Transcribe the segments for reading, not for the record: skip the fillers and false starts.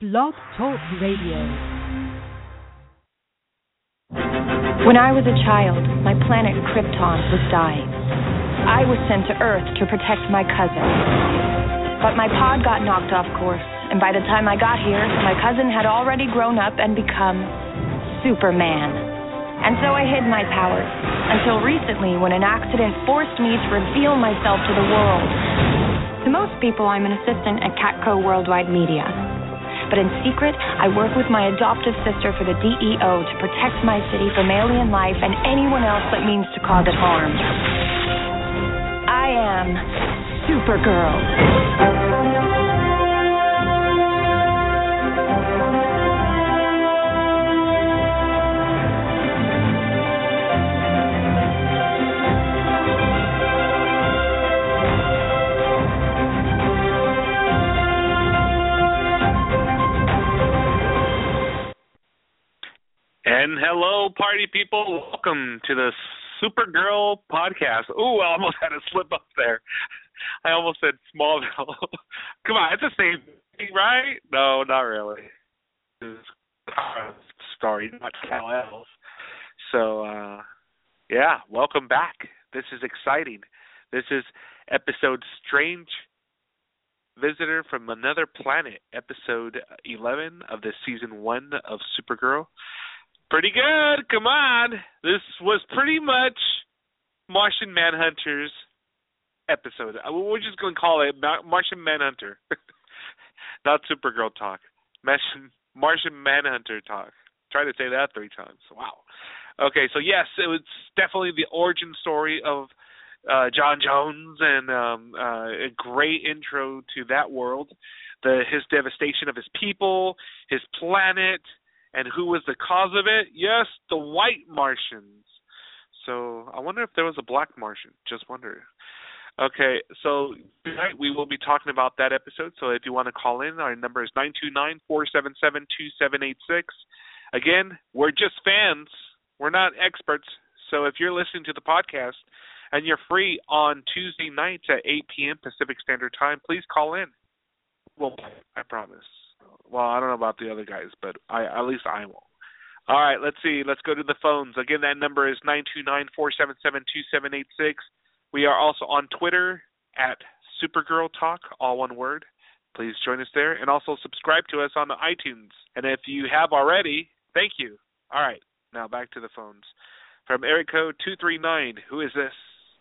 Blog Talk Radio. When I was a child, my planet Krypton was dying. I was sent to Earth to protect my cousin. But my pod got knocked off course, and by the time I got here, my cousin had already grown up and become Superman. And so I hid my powers, until recently when an accident forced me to reveal myself to the world. To most people, I'm an assistant at Catco Worldwide Media. But in secret, I work with my adoptive sister for the DEO to protect my city from alien life and anyone else that means to cause it harm. I am Supergirl. And hello, party people. Welcome to the Supergirl podcast. Ooh, I almost had a slip up there. I almost said Smallville. Come on, it's the same thing, right? No, not really. It's a story, not Kal-El's. So, yeah, welcome back. This is exciting. This is episode Strange Visitor from Another Planet, episode 11 of the season 1 of Supergirl. Pretty good. Come on. This was pretty much Martian Manhunter's episode. We're just going to call it Martian Manhunter. Not Supergirl talk. Martian Manhunter talk. Try to say that 3 times. Wow. Okay, so yes, it was definitely the origin story of John Jones and a great intro to that world. His devastation of his people, his planet, and who was the cause of it? Yes, the white Martians. So I wonder if there was a black Martian. Just wonder. Okay, so tonight we will be talking about that episode. So if you want to call in, our number is 929-477-2786. Again, we're just fans. We're not experts. So if you're listening to the podcast and you're free on Tuesday nights at 8 p.m. Pacific Standard Time, please call in. Well, I promise. Well, I don't know about the other guys, but at least I won't. All right, let's see. Let's go to the phones. Again, that number is 929-477-2786. We are also on Twitter at Supergirl Talk, all one word. Please join us there. And also subscribe to us on the iTunes. And if you have already, thank you. All right, now back to the phones. From area code 239, who is this?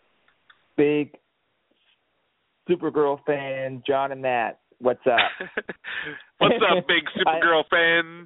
Big Supergirl fan, John and Matt. What's up? What's up, big Supergirl fan?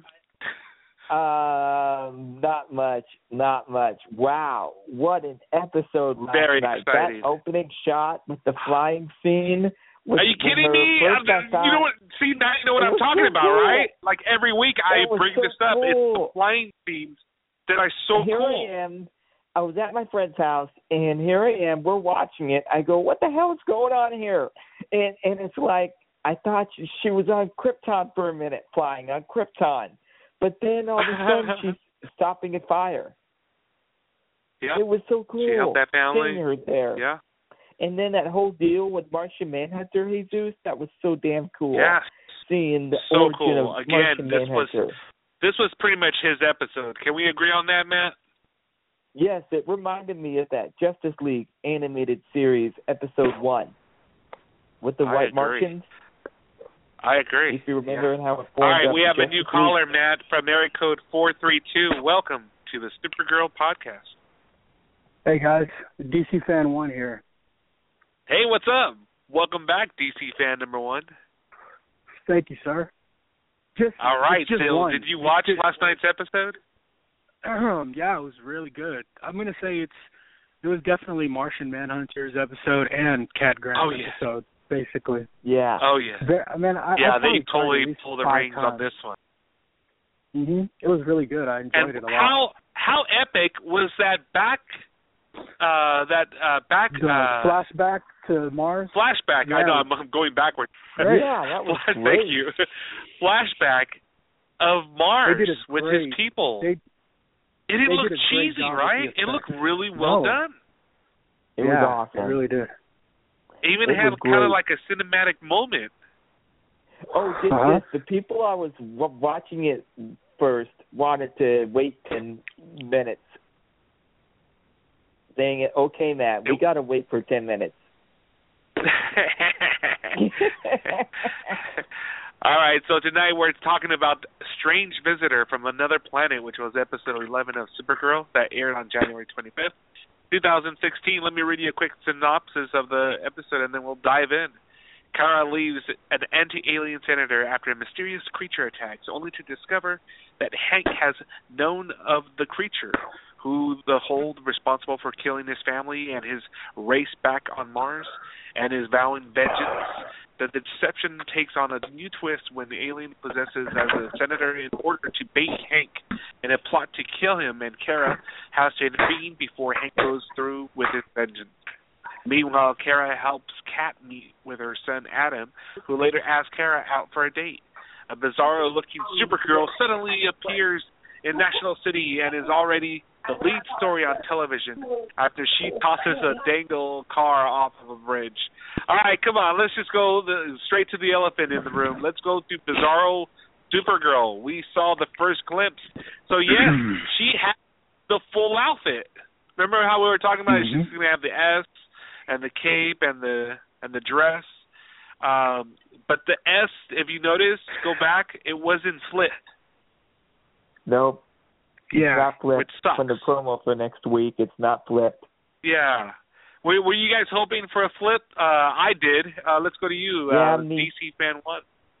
Not much. Wow, what an episode last Very night. exciting. That opening shot with the flying scene. Are you kidding me? You know what? See, now you know what I'm talking about, right? Like every week I bring this up. Cool. It's the flying scenes that are so here cool. I am. I was at my friend's house, and here I am. We're watching it. I go, what the hell is going on here? And it's like, I thought she was on Krypton for a minute, flying on Krypton. But then all of a sudden she's stopping at fire. Yeah. It was so cool. She helped that family. Seeing her there. Yeah. And then that whole deal with Martian Manhunter, Jesus, that was so damn cool. Yeah. Seeing the so origin cool. of Again, Martian this Manhunter. was pretty much his episode. Can we agree on that, Matt? Yes, it reminded me of that Justice League animated series, episode 1, with the white Martians. I agree. If you remember how it formed. All right, we have a Justice new League. caller, Matt, from area code 432. Welcome to the Supergirl podcast. Hey, guys. DC Fan 1 here. Hey, what's up? Welcome back, DC Fan number 1. Thank you, sir. All right, just Phil, one. did you watch last night's episode? Yeah, it was really good. I'm going to say it was definitely Martian Manhunter's episode and Cat Grant's episode, basically. Yeah. Oh, yeah. They totally pulled the reins on this one. It was really good. I enjoyed it a lot. How epic was that flashback to Mars? Flashback. Yeah. I know, I'm going backwards. Right. Yeah, that was great. Thank you. Flashback of Mars with his people. It didn't look cheesy, right? It looked really well done. It was awesome. It really did. It even had kind of like a cinematic moment. Oh, the people I was watching it first wanted to wait 10 minutes. Saying, okay, Matt, we got to wait for 10 minutes. All right, so tonight we're talking about Strange Visitor from Another Planet, which was episode 11 of Supergirl that aired on January 25th, 2016. Let me read you a quick synopsis of the episode, and then we'll dive in. Kara leaves an anti-alien senator after a mysterious creature attacks, only to discover that Hank has known of the creature, who the hold responsible for killing his family and his race back on Mars, and is vowing vengeance. The deception takes on a new twist when the alien possesses as a senator in order to bait Hank in a plot to kill him, and Kara has to intervene before Hank goes through with his vengeance. Meanwhile, Kara helps Kat meet with her son Adam, who later asks Kara out for a date. A bizarro-looking Supergirl suddenly appears in National City and is already the lead story on television after she tosses a dangle car off of a bridge. All right, come on, let's just go straight to the elephant in the room. Let's go to Bizarro Supergirl. We saw the first glimpse. So, yes, she has the full outfit. Remember how we were talking about it? She's going to have the S and the cape and the dress. But the S, if you notice, go back, it wasn't flipped. Nope. Yeah. It's not flipped. From the promo for next week, it's not flipped. Yeah. Were you guys hoping for a flip? I did. Let's go to you, DC Fan 1.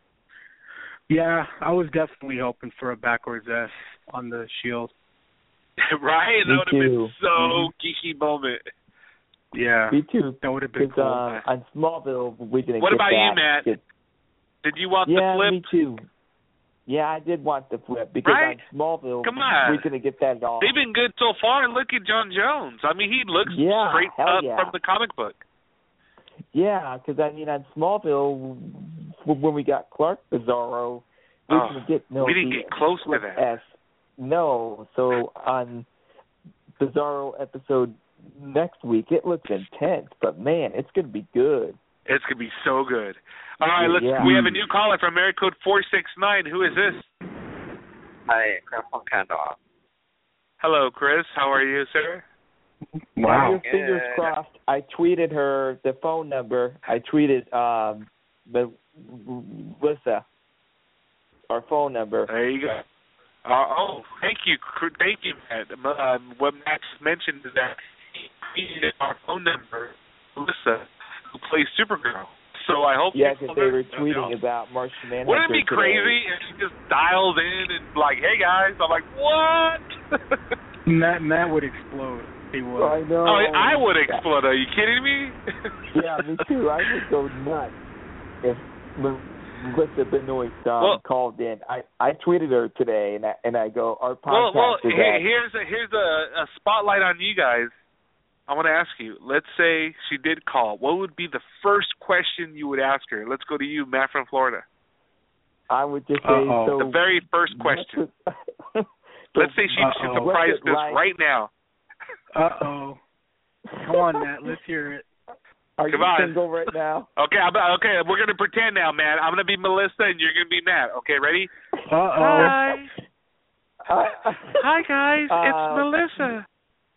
Yeah, I was definitely hoping for a backwards S on the shield. Right? That would have been so geeky moment. Yeah. Me too. That would have been cool. On Smallville, we didn't What get about that. you, Matt? Did you want the flip? Yeah, me too. Yeah, I did want the flip because on Smallville, we're going to get that all. They've been good so far. Look at John Jones. I mean, he looks straight up from the comic book. Yeah, because, I mean, on Smallville, when we got Clark Bizarro, we didn't get close to that. S. No, so on Bizarro episode next week, it looks intense, but, man, it's going to be good. It's going to be so good. All right, we have a new caller from area code 469. Who is this? Hi, Chris from Canada. Hello, Chris. How are you, sir? Wow. Your fingers crossed. I tweeted her the phone number. I tweeted Melissa our phone number. There you go. Thank you. Thank you, Matt. What Max mentioned is that he tweeted our phone number, Melissa, who plays Supergirl. So I hope because they were tweeting about Martian Manhunter. Wouldn't it be crazy if she just dials in and like, hey guys? I'm like, what? Matt would explode. He would. I know. Oh, I would explode. Are you kidding me? Yeah, me too. I would go nuts if Melissa Benoist called in. I tweeted her today, and I go, our podcast is here's a spotlight on you guys. I want to ask you, let's say she did call. What would be the first question you would ask her? Let's go to you, Matt from Florida. I would just say, the very first question. Let's say she surprised us right now. Uh-oh. Come on, Matt. Let's hear it. Are you single right now? Okay, we're going to pretend now, Matt. I'm going to be Melissa, and you're going to be Matt. Okay, ready? Uh-oh. Hi. Hi, guys. It's Melissa.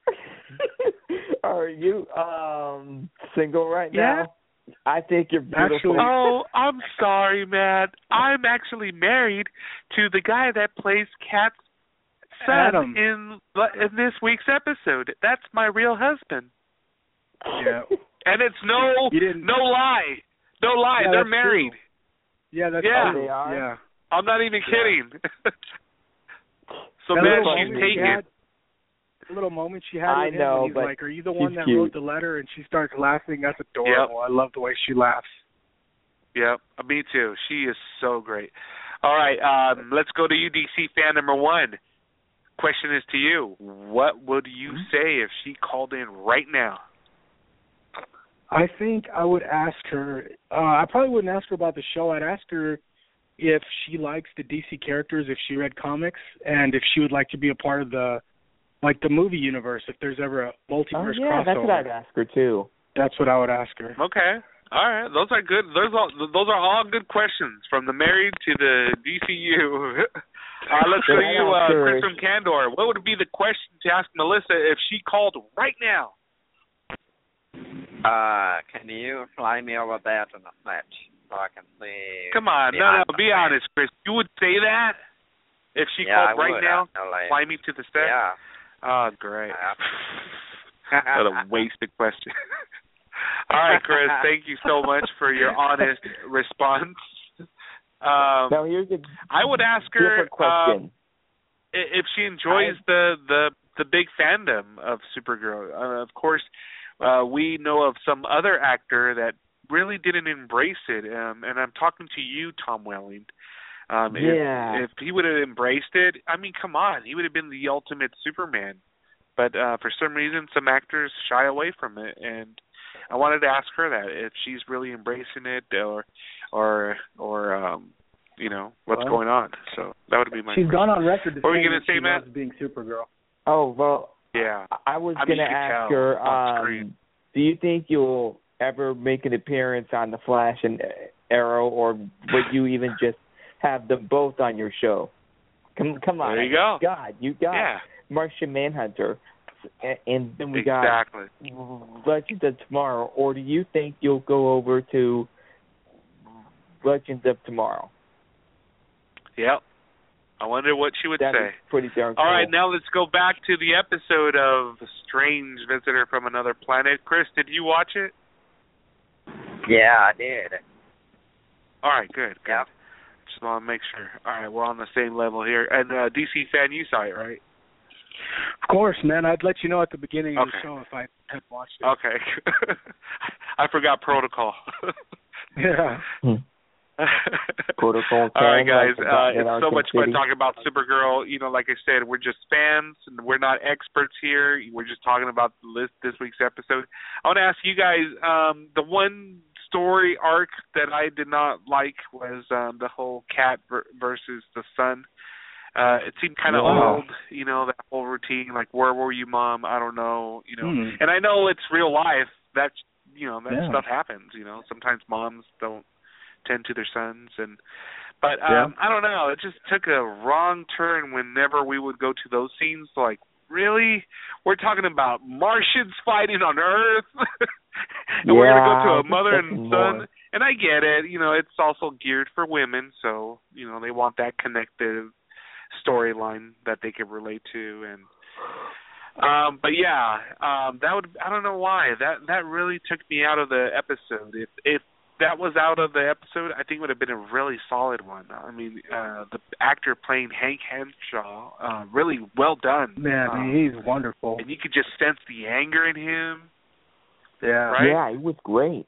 Are you single right now? I think you're beautiful. I'm sorry, Matt. I'm actually married to the guy that plays Kat's son in this week's episode. That's my real husband. Yeah. And it's no lie. No lie. Yeah, they're married. True. Yeah, that's true. They are? Yeah. I'm not even kidding. So, Matt, she's taken. The little moment she had with him when he's like, are you the one that wrote the letter? And she starts laughing. That's adorable. Yep. I love the way she laughs. Yep, me too. She is so great. All right, let's go to you, DC fan number 1. Question is to you. What would you say if she called in right now? I think I would ask her, I probably wouldn't ask her about the show. I'd ask her if she likes the DC characters, if she read comics, and if she would like to be a part of the movie universe, if there's ever a multiverse crossover. That's what I'd ask her, too. That's what I would ask her. Okay. All right, those are good. Those are all good questions, from the married to the DCU. Let's go to you, Chris from Candor. What would be the question to ask Melissa if she called right now? Can you fly me over there to the set so I can see? Come on, no, be honest, Chris. You would say that if she called right now? Fly me to the set? Yeah. Oh, great. What a wasted question. All right, Chris, thank you so much for your honest response. Now here's I would ask her if she enjoys the big fandom of Supergirl. Of course, we know of some other actor that really didn't embrace it, and I'm talking to you, Tom Welling. If he would have embraced it, I mean, come on, he would have been the ultimate Superman. But for some reason, some actors shy away from it, and I wanted to ask her that, if she's really embracing it, or you know, what's going on. So that would be my She's question. gone on record to what were say you going to say, Matt? Loves being Supergirl. Oh, well, yeah. I was going to ask her, do you think you'll ever make an appearance on The Flash and Arrow, or would you even just have them both on your show? Come on. There you go. You got Martian Manhunter, and then we got Legends of Tomorrow, or do you think you'll go over to Legends of Tomorrow? Yep. I wonder what she would say. Pretty darn cool. All right, now let's go back to the episode of Strange Visitor from Another Planet. Chris, did you watch it? Yeah, I did. All right, good. Yeah. Just want to make sure. All right, we're on the same level here. And DC fan, you saw it, right? Of course, man. I'd let you know at the beginning of the show if I had watched it. Okay. I forgot protocol. Yeah. Protocol. All right, guys. It's so much fun talking about Supergirl. You know, like I said, we're just fans, and we're not experts here. We're just talking about this week's episode. I want to ask you guys, the one story arc that I did not like was the whole cat versus the sun. It seemed kind of old, you know, that whole routine, like, where were you, Mom? I don't know, you know. And I know it's real life. That's, you know, that stuff happens, you know. Sometimes moms don't tend to their sons. But I don't know. It just took a wrong turn whenever we would go to those scenes. Like, really? We're talking about Martians fighting on Earth? And we're going to go to a mother and son? And I get it. You know, it's also geared for women, so, you know, they want that connective storyline that they can relate to. And but that would, I don't know why, that really took me out of the episode. If that was out of the episode, I think it would have been a really solid one. I mean, the actor playing Hank Henshaw, really well done. Man, he's wonderful. And you could just sense the anger in him. Yeah. Right? Yeah, he was great.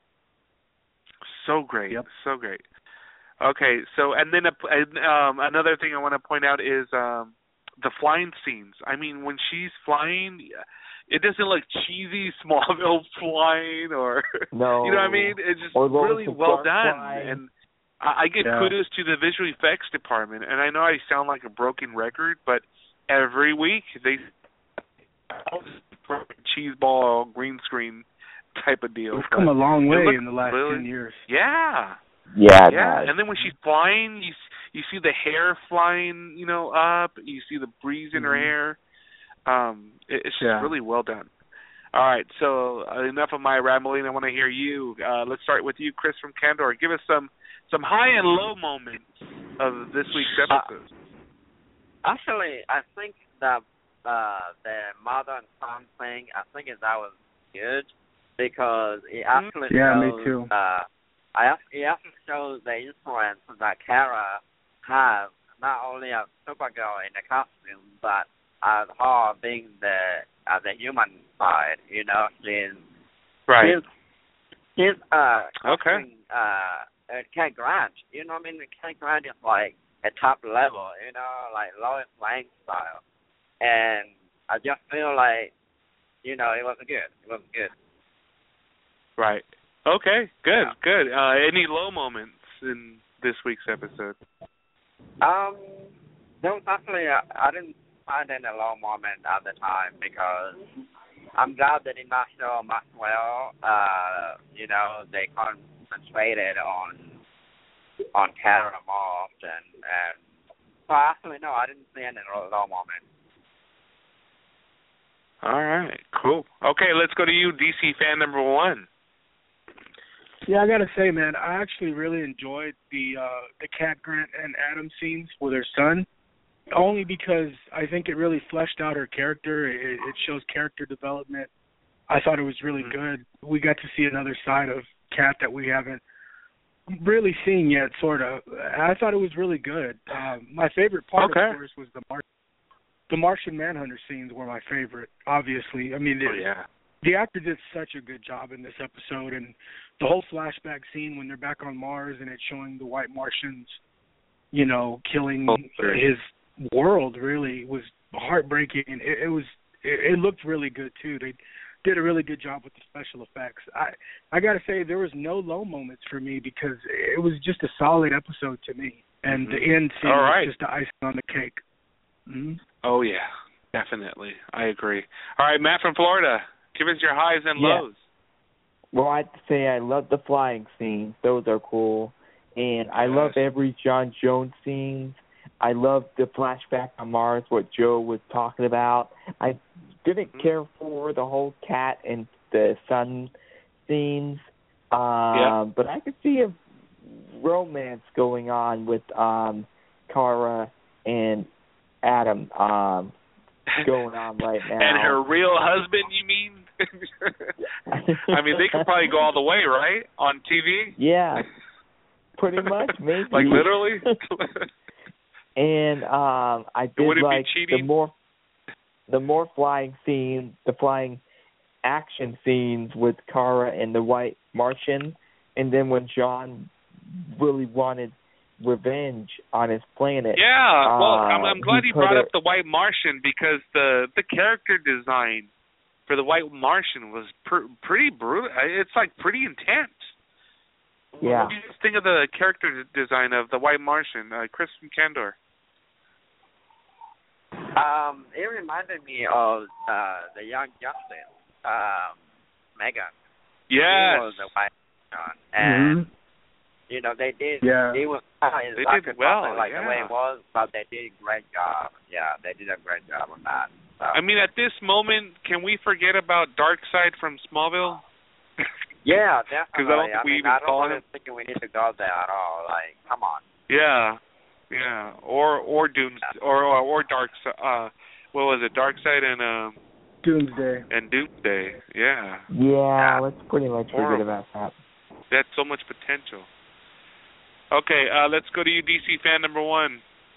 So great. Yep. So great. Okay, so, and then another thing I want to point out is the flying scenes. I mean, when she's flying, it doesn't look cheesy Smallville flying, or no, you know what I mean? It's just really well done. Flying. And I give kudos to the visual effects department. And I know I sound like a broken record, but every week they cheese ball green screen type of deal. We've come a long way in the last 10 years. Yeah. Yeah. And then when she's flying, you see the hair flying, you know, up. You see the breeze in her hair. It's just really well done. All right, so enough of my rambling. I want to hear you. Let's start with you, Chris from Candor. Give us some high and low moments of this week's episode. Actually, I think the mother and son thing, I think that was good, because it actually shows, me too. It actually shows the influence that Kara has, not only as Supergirl in the costume, but as her being the human side. You know, she's okay. Kate Grant. You know what I mean? Kate Grant is like a top level. You know, like Lois Lane style, and I just feel like, you know, it was good. It was good. Right. Okay, good. Any low moments in this week's episode? There was actually, I didn't find any low moment at the time, because I'm glad they did not show Maxwell. You know, they concentrated on Kara more often. And so actually, no, I didn't see any low moments. All right, cool. Okay, let's go to you, DC fan number 1. Yeah, I gotta say, man, I actually really enjoyed the Cat Grant and Adam scenes with her son, only because I think it really fleshed out her character. It shows character development. I thought it was really good. We got to see another side of Cat that we haven't really seen yet, sort of. I thought it was really good. My favorite part, of course, was the Martian Manhunter scenes were my favorite, obviously. I mean, the actor did such a good job in this episode, and the whole flashback scene when they're back on Mars and it's showing the White Martians, you know, killing his world really was heartbreaking, and it looked really good too. They did a really good job with the special effects. I got to say there was no low moments for me because it was just a solid episode to me, and the end scene was just the icing on the cake. Mm-hmm. Oh yeah, definitely. I agree. All right, Matt from Florida, give us your highs and lows. Well, I have to say I love the flying scenes. Those are cool. And I love every John Jones scene. I love the flashback on Mars, what Joe was talking about. I didn't care for the whole cat and the sun scenes. But I could see a romance going on with Kara and Adam going on right now. And her real husband, you mean? I mean, they could probably go all the way, right? On TV? Yeah. Pretty much, maybe. Like literally? And I did like the more flying scenes, the flying action scenes with Kara and the White Martian, and then when John really wanted revenge on his planet. Yeah, well, I'm glad he brought up the White Martian because the character design for the White Martian was pretty brutal. It's like pretty intense. Yeah. What do you just think of the character design of the White Martian, Chris from Candor? It reminded me of the Young Justice, Megan. Yes. She was the White Martian, and you know they did. Yeah. It was they did well, like the way it was, but they did a great job. Yeah, they did a great job on that. So. I mean, at this moment, can we forget about Darkseid from Smallville? Yeah, definitely. Because I don't think we even call him. I don't think we need to go there at all. Like, come on. Yeah, or Dooms or Darkseid. What was it? Darkseid and Doomsday. And Doomsday. Yeah. Yeah, let's pretty much forget about that. That's so much potential. Okay, let's go to you, DC fan number 1.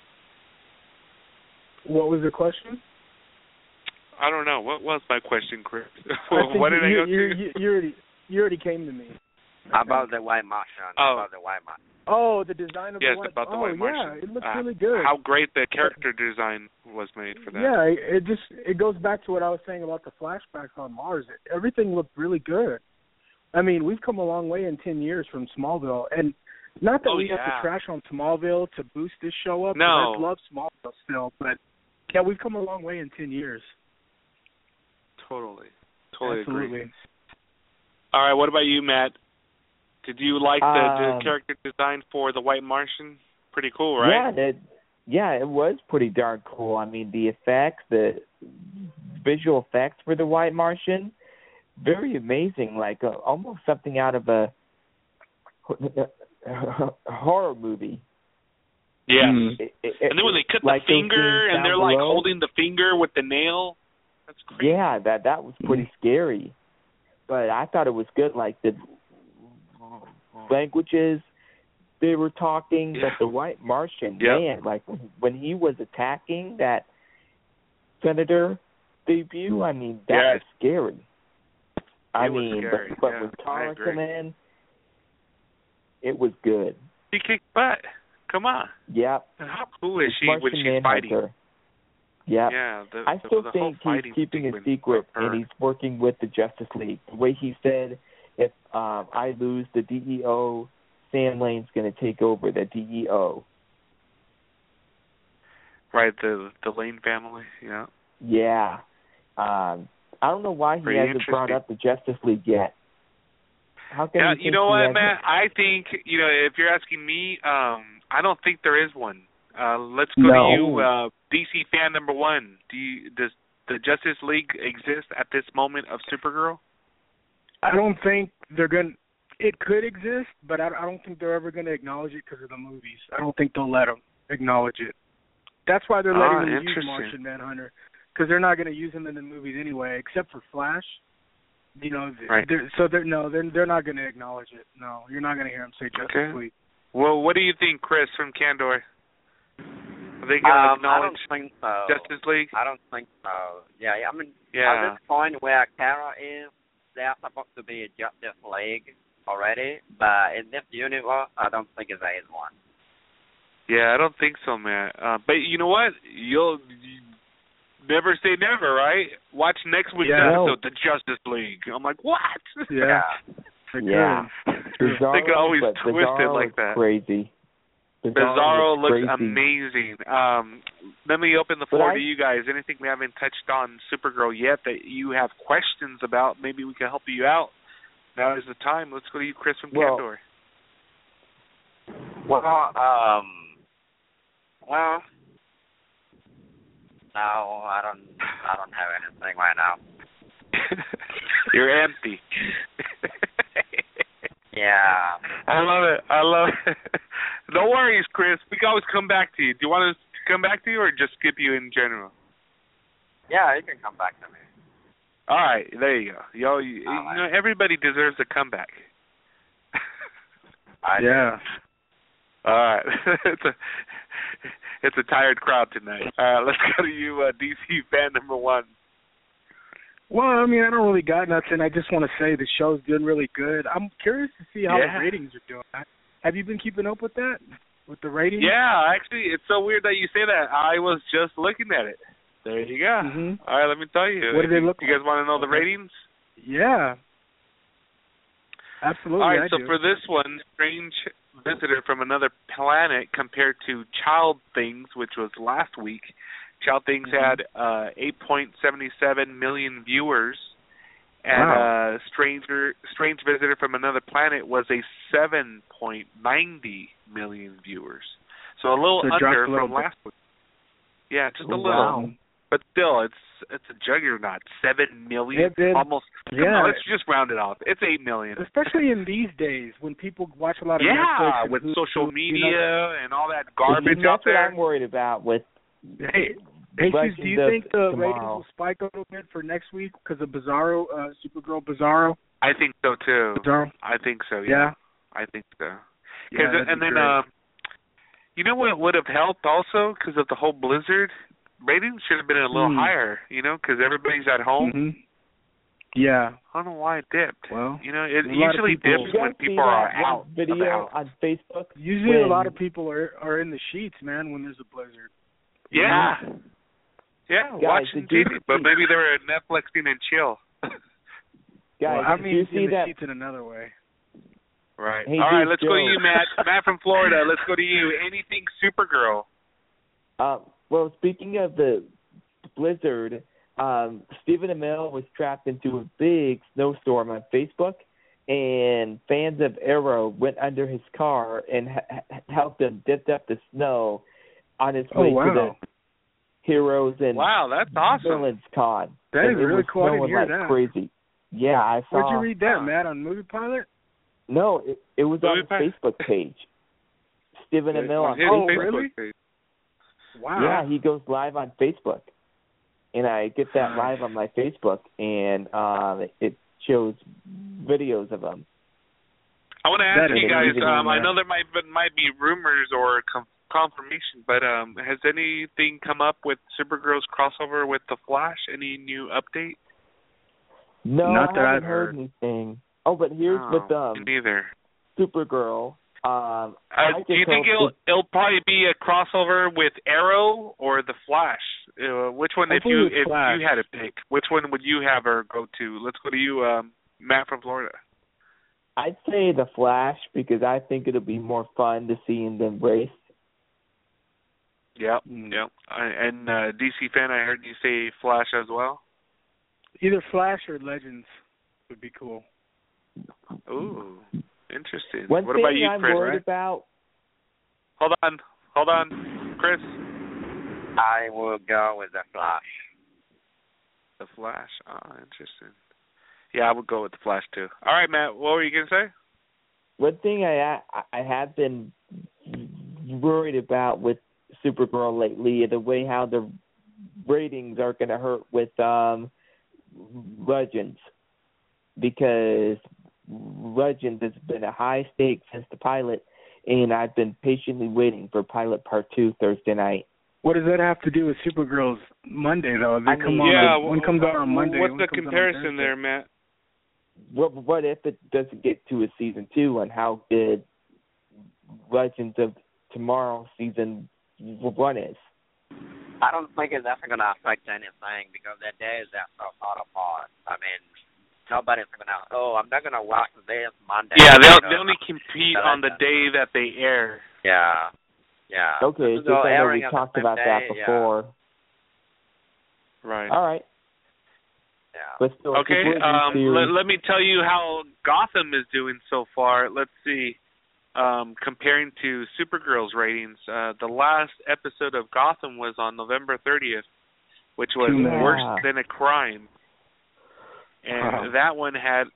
What was the question? I don't know. What was my question, Chris? What did I go to? You already came to me. About the White Martian. About the White Martian. Oh, the design of the White Martian. Yes, about the White Martian. Yeah, it looks really good. How great the character design was made for that. Yeah, it goes back to what I was saying about the flashbacks on Mars. Everything looked really good. I mean, we've come a long way in 10 years from Smallville, and not that we have to trash on Smallville to boost this show up. No. I love Smallville still, but yeah, we've come a long way in 10 years. Totally Absolutely. agree. All right, what about you, Matt? Did you like the character design for the White Martian? Pretty cool, right? Yeah, it was pretty darn cool. I mean, the effects, the visual effects for the White Martian, very amazing. Like almost something out of a horror movie. Yeah. And then when they cut the finger and they're like holding the finger with the nail, that's crazy. Yeah, that was pretty scary. But I thought it was good, like the languages they were talking, but the White Martian, man, like when he was attacking that Senator debut, I mean, that was scary. I mean, but when Tara came in, it was good. He kicked butt. Come on. Yep. And how cool is she when she's fighting? Yep. Yeah, I still think he's keeping a secret, and he's working with the Justice League. The way he said, if I lose the DEO, Sam Lane's going to take over the DEO. Right, the Lane family, yeah. Yeah. I don't know why he hasn't brought up the Justice League yet. How can Yeah, you you know what, hasn't? Matt? I think, if you're asking me, I don't think there is one. Let's go to you, DC fan number one. Does the Justice League exist at this moment of Supergirl? I don't think they're going to. It could exist, but I don't think they're ever going to acknowledge it because of the movies. I don't think they'll let them acknowledge it. That's why they're letting them use Martian Manhunter, because they're not going to use him in the movies anyway, except for Flash. Right. They're not going to acknowledge it. No, you're not going to hear him say Justice League. Well, what do you think, Chris from Candor? Are they going to acknowledge I don't think so. Justice League? I don't think so. Yeah, I mean, at this point where Kara is, they're supposed to be a Justice League already, but in this universe, I don't think there is one. Yeah, I don't think so, man. But you know what? You never say never, right? Watch next week's episode, The Justice League. I'm like, what? Yeah. Bizarro, they could always twist it like that. Crazy. Bizarro looks crazy. amazing. Let me open the floor to you guys. Anything we haven't touched on Supergirl yet that you have questions about, maybe we can help you out. Now is the time. Let's go to you, Chris from Candor. Well, no, I don't have anything right now. You're empty. Yeah. I love it. No worries, Chris. We can always come back to you. Do you want us to come back to you or just skip you in general? Yeah, you can come back to me. All right, there you go. You know, everybody deserves a comeback. Yeah. All right. It's a tired crowd tonight. Let's go to you, DC fan number one. Well, I mean, I don't really got nothing. I just want to say the show's doing really good. I'm curious to see how the ratings are doing. Have you been keeping up with that, with the ratings? Yeah, actually, it's so weird that you say that. I was just looking at it. There you go. Mm-hmm. All right, let me tell you. What do they look like? You guys want to know the ratings? Yeah. Absolutely. All right, for this one, Strange Visitor from Another Planet compared to Child Things, which was last week. Child Things had 8.77 million viewers, and Strange Visitor from Another Planet was a 7.90 million viewers. So a little under from last week. Yeah, just a little. Wow. But still, it's a juggernaut. 7 million, almost. Yeah, let's just round it off. It's 8 million. Especially in these days when people watch a lot of Netflix with social media and all that garbage out there. That's what I'm worried about with. Hey, do you think the ratings will spike a little bit for next week because of Bizarro, Supergirl Bizarro? I think so too. Bizarro? I think so. Yeah. I think so. And then, you know what would have helped also because of the whole blizzard? Ratings should have been a little higher, because everybody's at home. Mm-hmm. Yeah. I don't know why it dipped. Well, it usually dips when people are out. Video on Facebook. Usually a lot of people are in the sheets, man, when there's a blizzard. Yeah. Yeah, watching TV. But maybe they were Netflixing and chill. Guys, did you see that? Sheets in another way. Right. Hey, all right, let's go to you, Matt. Matt from Florida. Let's go to you. Anything Supergirl? Well, speaking of the blizzard, Stephen Amell was trapped into a big snowstorm on Facebook, and fans of Arrow went under his car and helped him dip up the snow on his way to the Heroes and that's awesome. Villains Con. That is really cool. I didn't hear that. Crazy. Yeah, I saw. Where'd you read that, Matt? On Movie Pilot? No, it was on his Facebook page. Stephen Amell on Facebook. Really? Page. Wow. Yeah, he goes live on Facebook, and I get that live on my Facebook, and it shows videos of him. I want to ask you guys. I know there might be rumors or confirmation, but has anything come up with Supergirl's crossover with the Flash? Any new update? No, not I haven't heard anything. Oh, but here's with neither. Supergirl. Do you think it'll probably be a crossover with Arrow or the Flash? Which one, if you had to pick, which one would you have her go to? Let's go to you, Matt from Florida. I'd say the Flash because I think it'll be more fun to see in them race. Yep. And DC fan, I heard you say Flash as well. Either Flash or Legends would be cool. Ooh, interesting. One What thing about you, I'm Chris? worried about. Hold on, Chris. I will go with the Flash. The Flash. Oh, interesting. Yeah, I would go with the Flash too. All right, Matt. What were you gonna say? One thing I have been worried about with Supergirl lately, the way how the ratings are going to hurt with Legends, because Legends has been a high stake since the pilot, and I've been patiently waiting for Pilot Part 2 Thursday night. What does that have to do with Supergirl's Monday, though? They come on. Yeah, one comes out on Monday. What's the comparison there, Matt? What if it doesn't get to a season 2, and how good Legends of Tomorrow season 1 is? I don't think it's ever going to affect anything because the days are so far apart. I mean, nobody's going to, I'm not going to watch this Monday. Yeah, they only compete on the day that they air. Yeah. Okay, so I know we talked about that before. Yeah. Right. All right. Yeah. But still, okay, let me tell you how Gotham is doing so far. Let's see. Comparing to Supergirl's ratings, the last episode of Gotham was on November 30th, which was Worse Than a Crime. And that one had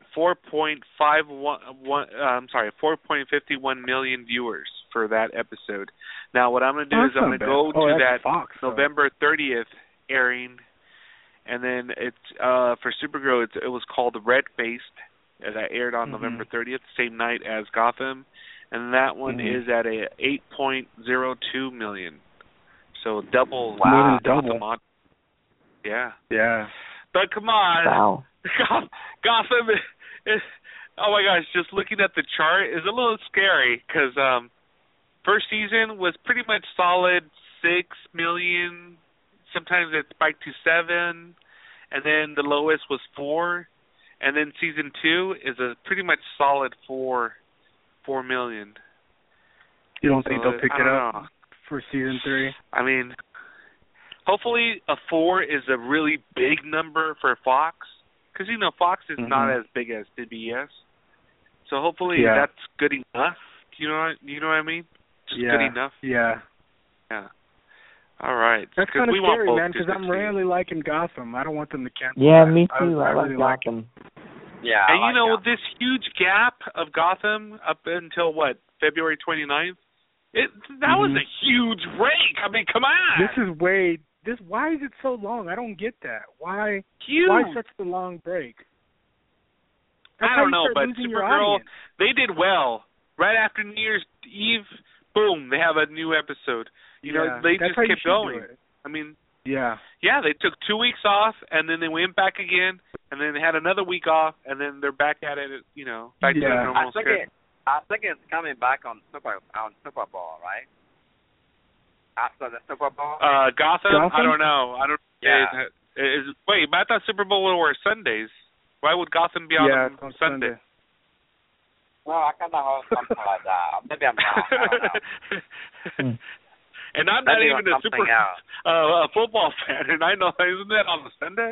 4.51 million viewers for that episode. Now, what I'm going to do is I'm going to go to that Fox, November 30th airing, and then it's for Supergirl, it was called Red Faced. That aired on November 30th, same night as Gotham, and that one is at a 8.02 million. So double. Wow. Double. Yeah. Yeah. But come on. Wow. Gotham is, oh my gosh, just looking at the chart is a little scary because first season was pretty much solid 6 million. Sometimes it spiked to 7, and then the lowest was 4, and then season 2 is a pretty much solid 4 million. You don't think they'll pick it up for season 3? I mean, hopefully a 4 is a really big number for Fox. Because, Fox is not as big as CBS. So hopefully that's good enough. You know what I mean? Just good enough. Yeah. All right. That's kind of scary, man, because I'm really liking Gotham. I don't want them to cancel Yeah, that. me too. I really like Gotham. Yeah. And, this huge gap of Gotham up until, February 29th? That was a huge break. I mean, come on. This is why is it so long? I don't get that. Why such a long break? I don't know, but Supergirl, they did well. Right after New Year's Eve, boom, they have a new episode. They just kept going. I mean, they took 2 weeks off, and then they went back again, and then they had another week off, and then they're back at it, back to their normal schedule. I think it's coming back on Super Bowl, right? After the Super Bowl? Gotham? I don't know. Yeah. Wait, but I thought Super Bowl were Sundays. Why would Gotham be on Sunday? Well, I kind of hope something like that. Maybe I'm not. I don't know. And I'm not even a football fan, and I know, isn't that on a Sunday?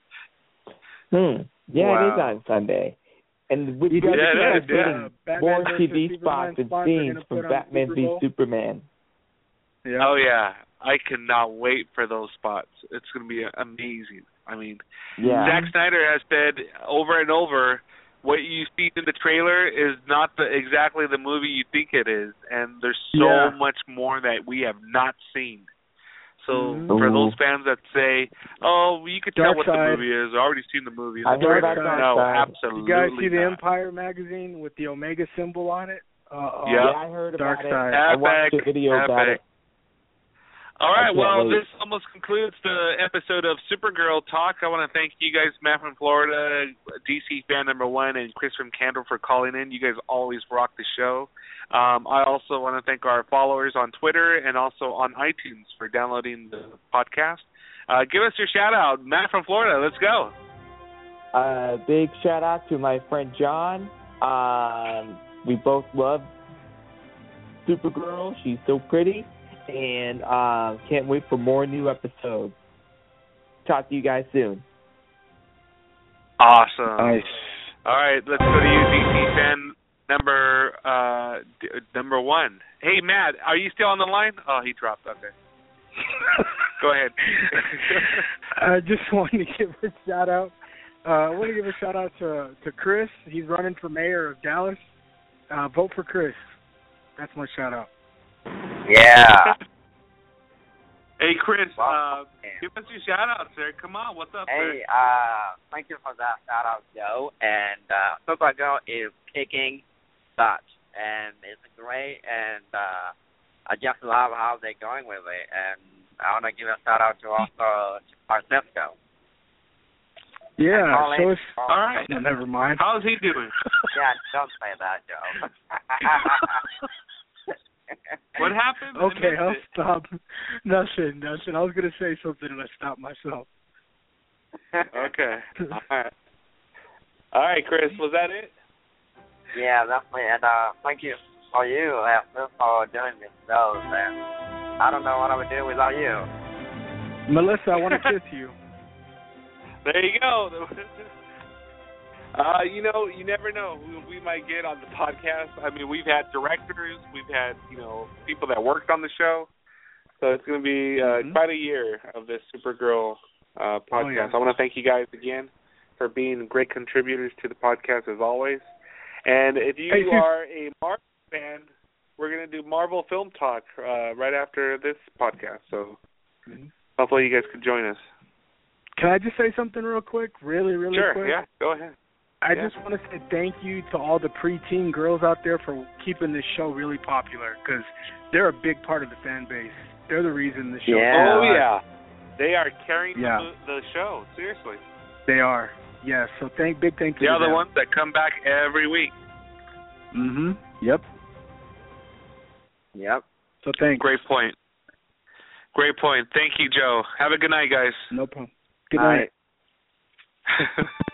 Yeah, it is on Sunday. And we got getting more TV spots and scenes from Batman v Superman. Yeah. Oh, yeah. I cannot wait for those spots. It's going to be amazing. I mean, Zack Snyder has said over and over, what you see in the trailer is not exactly the movie you think it is, and there's so much more that we have not seen. So for those fans that say, you could tell what the movie is, I've already seen the movie. I heard about no, absolutely you guys see the not. Empire magazine with the Omega symbol on it? Yeah, I heard about it. I watched a video about it. All right, well, this almost concludes the episode of Supergirl Talk. I want to thank you guys, Matt from Florida, DC fan number 1, and Chris from Candle for calling in. You guys always rock the show. I also want to thank our followers on Twitter and also on iTunes for downloading the podcast. Give us your shout-out. Matt from Florida, let's go. Big shout-out to my friend John. We both love Supergirl. She's so pretty. And can't wait for more new episodes. Talk to you guys soon. Awesome. Nice. All right, let's go to you, DC fan number one. Hey, Matt, are you still on the line? Oh, he dropped. Okay. Go ahead. I just wanted to give a shout out. I want to give a shout out to Chris. He's running for mayor of Dallas. Vote for Chris. That's my shout out. Yeah. Hey, Chris, give us your shout out, sir. Come on, what's up, sir? Hey, thank you for that shout out, Joe. And Supergirl is kicking butt, and it's great. And I just love how they're going with it. And I want to give a shout out to also Francisco. Yeah, so it's all right. No, never mind. How's he doing? Yeah, don't say that, Joe. What happened? Okay, I'll stop. Nothing. I was going to say something and I stopped myself. Okay. All right, Chris, was that it? Yeah, definitely. And thank you for you for doing this show. And I don't know what I would do without you. Melissa, I want to kiss you. There you go. You never know who we might get on the podcast. I mean, we've had directors, we've had, people that worked on the show. So it's going to be quite a year of this Supergirl podcast. Oh, yeah. I want to thank you guys again for being great contributors to the podcast as always. And if you are a Marvel fan, we're going to do Marvel Film Talk right after this podcast. So hopefully you guys can join us. Can I just say something real quick? Really quick? Sure, yeah, go ahead. I just want to say thank you to all the preteen girls out there for keeping this show really popular, because they're a big part of the fan base. They're the reason the show. Yeah. Oh, yeah. They are carrying the show, seriously. They are, yes. So big thank you to them. They are the ones that come back every week. Yep. So thanks. Great point. Thank you, Joe. Have a good night, guys. No problem. Good night.